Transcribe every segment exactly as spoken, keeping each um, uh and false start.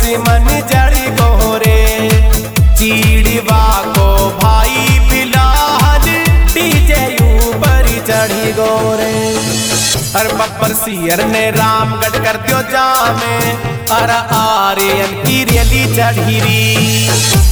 मन जड़ी गोरे चीड़वा को भाई बिलाल डीजे ऊपर चढ़ी गोरे। अर बब्बर सियर ने रामगढ़ कर दियो जामे अर आर्यन की रेली चढ़ी री।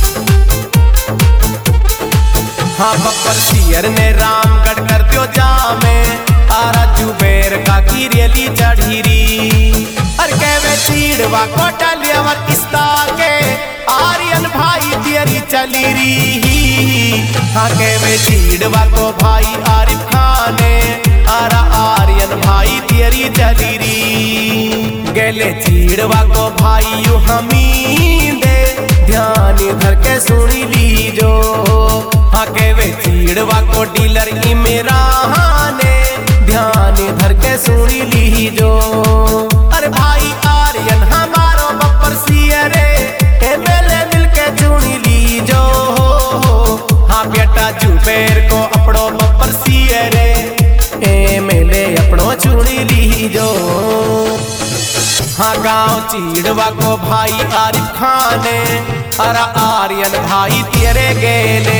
हाँ बब्बर सियर ने रामगढ़ कर दियो जामे आरा जुबेर का की रेली चढ़ी री। अर कहवे चीड़वा को टलियावर किस्ता के आर्यन भाई तेरी चली री। हाँ कहवे चीड़वा को भाई आरिफ खाने आरा आर्यन भाई तेरी चली री। गेले चीड़वा को भाई यू हमीदे ध्यान धर के सुनी लीजो। हाँ कहवे चीड़वा को डीलर इमरान ने ध्यान धर के सुनी लीजो। अरे भाई आर्यन हमारो बब्बर सियरे एमएलए मिलके चुनी लीजो। हाँ बेटा जुबेर को अपनो बब्बर सियरे एमएलए अपनो चुनी लीजो। हाँ गाँव चीड़वा को भाई आरिफ खाने अरा आर्यन भाई तेरे गेले।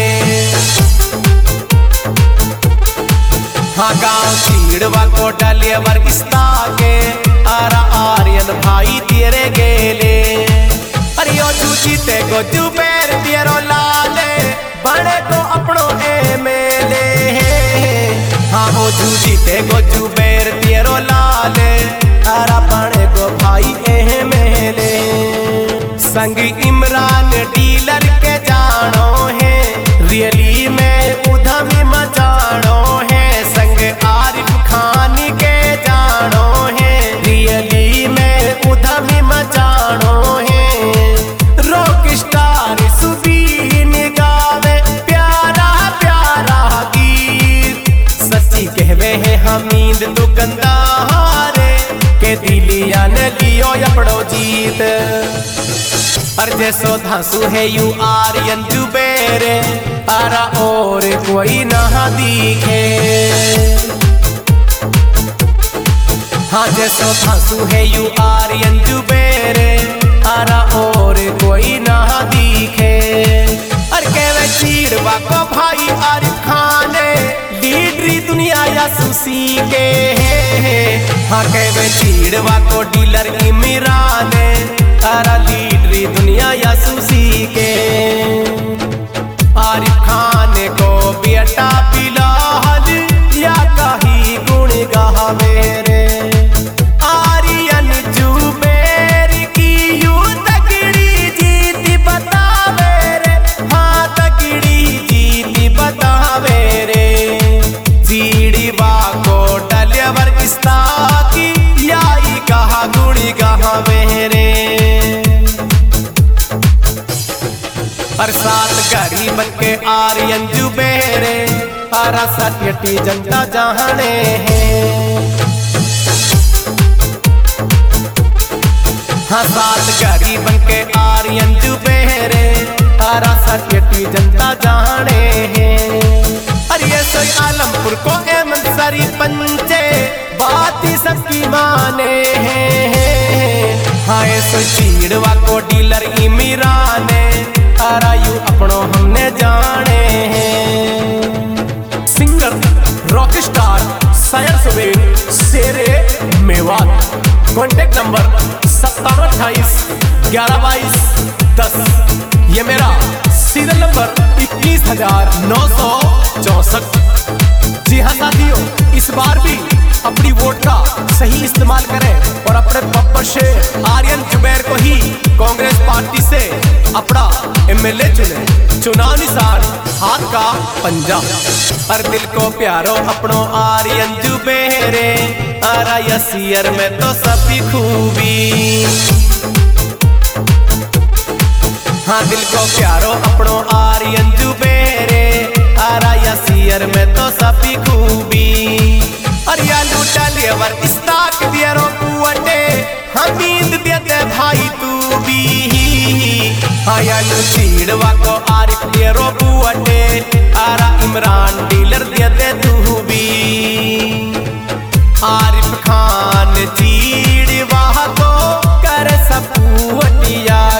हाँ गाँव चीड़वा को डलियावर किस्ता के आरा आर्यन भाई तेरे गेले। अरे ओ जूजीते को जुबेर तेरो लाले बड़े को अपनो एमएलए। हाँ हो जूजीते को जुबेर तेरो लाले आरा बड़े को भाई एमएलए। संग इमरान डीलर के जानो है रियली में उधमी मचानो है। संग आरिफ खान के जानो है रियली में उधमी मचानो है। रॉक स्टार सुबीन गावे प्यारा प्यारा गीत सच्ची कहवे है हमीद दुकानदार के दिलिया ने लियो अपनो जीत। अर जैसो धांसू है यू आर्यन जुबेरे आरा और कोई ना दिखे। हाँ जैसो धांसू है यू आर्यन जुबेरे आरा और कोई ना दिखे। अर कहवे चीड़वा को भाई आरिफ खाने लीडरी दुनिया या सुसी के। हाँ कहवे चीड़वा को डीलर इमरान आरा लीडरी दुनिया या सुसी के। आरिफ खान को बेटा बिलाल या कही गुण गावे रे। आर्यन जुबेर की यू तगड़ी जीत बतावे रे। हाँ तगड़ी जीत बतावे रे। चीड़वा को डलियावर किस्ता की याई कहा गुणी गावे रे। हर साथ गरीबन के आर्यन जुबेरे आरा सत्यटी जनता जाने हैं। हाँ साथ गरीबन के आर्यन जुबेरे आरा सत्यटी जनता जाने हैं। अरे ये सोई आलमपुर को एमन सारी पंचे बात ही सबकी माने हैं। हाँ ये सोई चीड़वा को डीलर इमरान आरा यू अपनो हमने जाने हैं। सिंगर रॉक स्टार सायर सुबेर शेरे मेवात। कॉन्टेक्ट नंबर सत्तावन अट्ठाईस ग्यारह बाईस दस। ये मेरा सीरियल नंबर इक्कीस हजार नौ सौ चौसठ। जी हाँ साथियों इस बार भी अपनी वोट का सही इस्तेमाल करें और अपने बब्बर से आर्यन जुबेर को ही कांग्रेस पार्टी से अपना एमएलए चुने। चुनाव निशान हाथ का पंजा। हर दिल को प्यारो अपनो आर्यन जुबेरे आरा यसियर में तो सभी खूबी। हाँ दिल को प्यारो अपनो आर्यन जुबेरे आरा यसियर में तो सभी खूबी। अरिया लूटा लेवर इस्ताक दियरो कुवटे हमीद देते भाई तू भी। आया लो चीड़वा को आरिफ दियरो कुवटे आरा इमरान डीलर देते तू भी। आरिफ खान चीड़वा को कर सब कुवटिया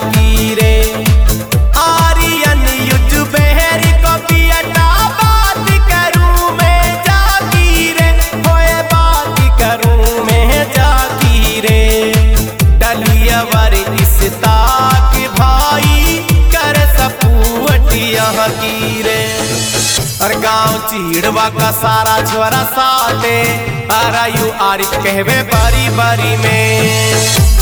चीड़वा का सारा छोरा साथे आरा यू आरिफ कहवे बारी बारी में।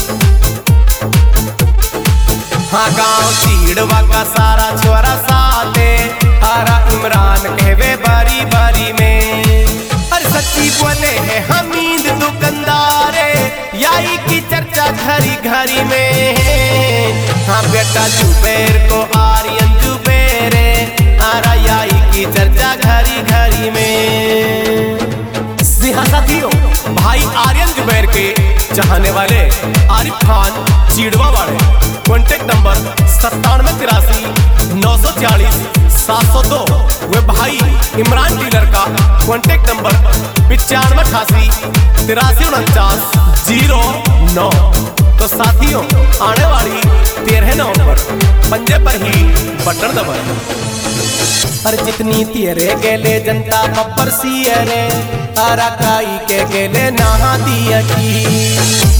हाँ गाँव चीड़वा का सारा छोरा साथे आरा इमरान कहवे बारी बारी में। अरे सच्ची बोले है हमीद दुकानदारे याई की चर्चा घरी घरी में। हाँ बेटा जुबैर को आर्यन जुबैरे आरा याई की चर्चा घरी घरी में। हाँ साथियों, भाई आर्यन जुबैर के चाहने वाले आरिफ खान चीड़वा वाले कॉन्टेक्ट नंबर सत्तानवे तिरासी नौ सौ चालीस सात सौ दो। वे भाई इमरान डीलर का कॉन्टेक्ट नंबर पिचानवे अठासी तिरासी उनचास जीरो नौ। तो साथियों, आने वाली तेरह नवंबर पंजे पर ही बटन दबाएं। अरे जितनी तेरे गेले जनता बब्बर सियरे आरा काई के गेले नहा दिया की।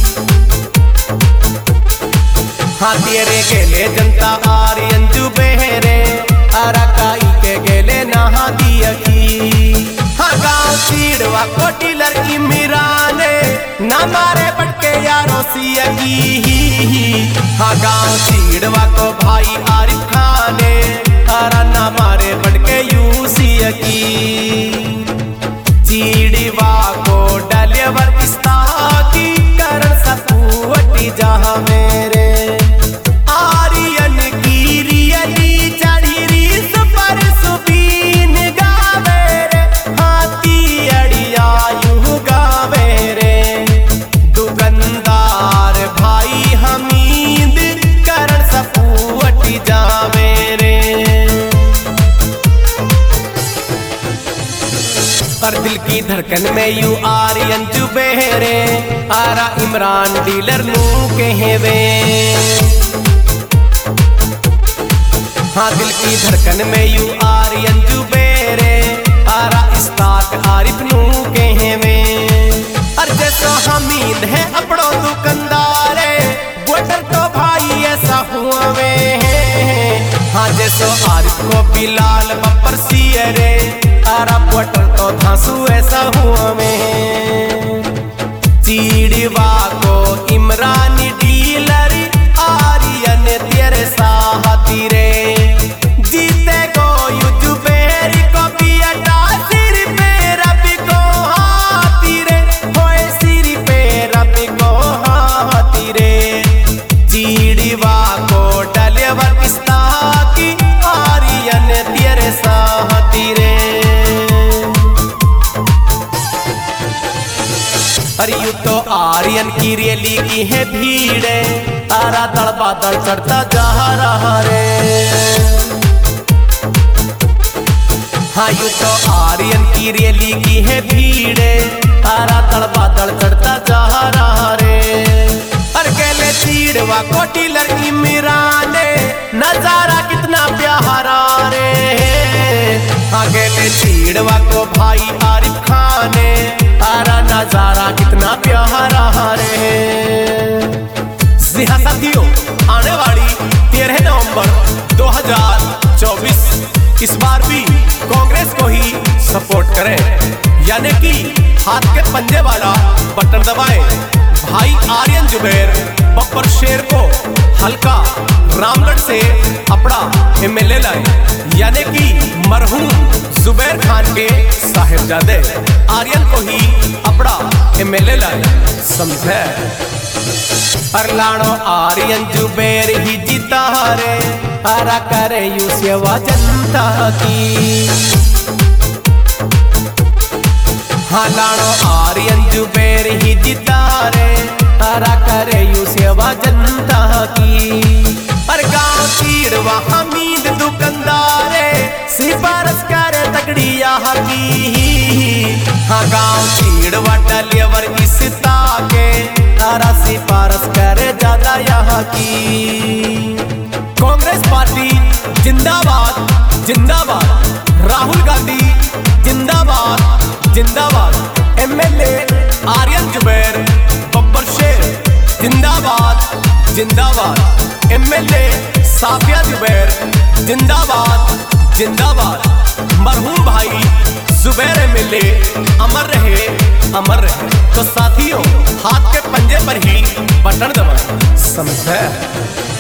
हाँ तेरे गेले जनता आर्यन जुबैरे आरा काई के गेले नहा दिया की। हाँ गाँव चीड़वा को टीलर इमराने ना मारे बटके यारों सिया की। हाँ गाँव चीड़वा को भाई आरिफ खाने आरा ना मारे बटके यू सिया की। चीड़वा को डलेवर किस्ता की करण सपूवटी जहाँ मेरे आर्यन की रियली चढ़ी रीस पर सुबीन गावे रे। हाथी अड़िया यू गावे रे दुकानदार भाई हमीद करण सपूवटी जावे रे। और दिल की धड़कन में यू आर्यन जुबैरे आरा इमरान डीलर नू कहवे। हाँ दिल की धड़कन में यू आर्यन जुबैरे आरा इस्ताक आरिफ नू कहवे। और जैसो हमीद है अपनों दुकानदारे बोटर तो भाई ऐसा हुआ वे। हाँ जैसो आरिफ को बिलाल बब्बर सियरे आरा बोटर तो धांसू ऐसा हुआ में। चीड़वा को इमरानी डीलर आर्यन तेरे साहती रे। जीते को यू जुबैर को भी अटा सिर पे रबी को हाथी रे। होए सिर पे रबी को हाथी रे। चीड़वा को डलेवर किस्ता की आर्यन तेरे साहती रे। अरे यू तो आर्यन की रैली की है भीड़ आरा दड़ बादल चढ़ता जा रहा रे। हाँ यू तो आर्यन की रैली की है भीड़ आरा दड़ बादल चढ़ता जा रहा रे। अरे कहले चीड़वा को टीलर इमराने नजारा कितना प्यारा रे। हाँ कहले चीड़वा को भाई आरिफ खाने आरा नजारा कितना प्यारा रे। हाँ साथियों, आने वाली तेरह नवंबर दो हजार चौबीस इस बार भी कांग्रेस को ही सपोर्ट करें, यानी कि हाथ के पंजे वाला बटन दबाएं। भाई आर्यन जुबैर बब्बर शेर को हल्का रामगढ़ से अपना एमएलए लाए, यानी कि मरहूम जुबैर खान के साहिबजादे आर्यन को ही अपना एमएलए लाए, समझे। अरलानो आर्यन जुबैर ही जीता रे आरा करे यू सेवा जनता की। हाँ लानो आर्यन जुबैर ही जीता रे आरा करे यू सेवा जनता की। और गाँव चीड़वा हमीद दुकानदारे सिफारिश करे तगड़ी यहाँ की। हाँ गाँव चीड़वा डलेवर इस ताके आरा सिफारिश करे ज्यादा यहाँ की। कांग्रेस पार्टी जिंदाबाद जिंदाबाद, राहुल गांधी जिंदाबाद जिंदाबाद, एमएलए आर्यन जुबैर बब्बर शेर जिंदाबाद जिंदाबाद, एमएलए साफिया जुबैर जिंदाबाद जिंदाबाद, मरहूम भाई जुबैर मिले अमर रहे अमर रहे। तो साथियों हाथ के पंजे पर ही बटन दबा समझे।